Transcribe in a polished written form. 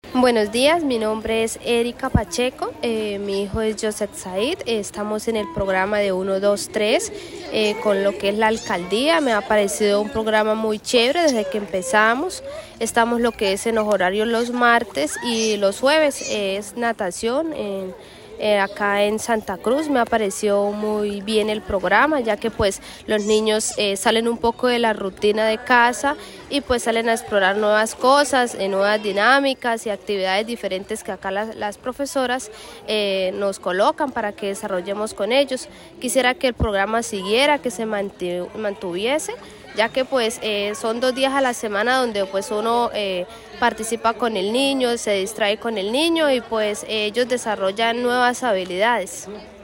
Buenos días, mi nombre es Erika Pacheco, mi hijo es Joseph Said, estamos en el programa de 1, 2, 3 con lo que es la alcaldía. Me ha parecido un programa muy chévere desde que empezamos. Estamos lo que es en los horarios los martes y los jueves es natación acá en Santa Cruz. Me ha parecido muy bien el programa, ya que pues los niños salen un poco de la rutina de casa y pues salen a explorar nuevas cosas, nuevas dinámicas y actividades diferentes que acá las profesoras nos colocan para que desarrollemos con ellos. Quisiera que el programa siguiera, que se mantuviese, ya que pues son 2 días a la semana donde pues uno participa con el niño, se distrae con el niño y pues ellos desarrollan nuevas habilidades.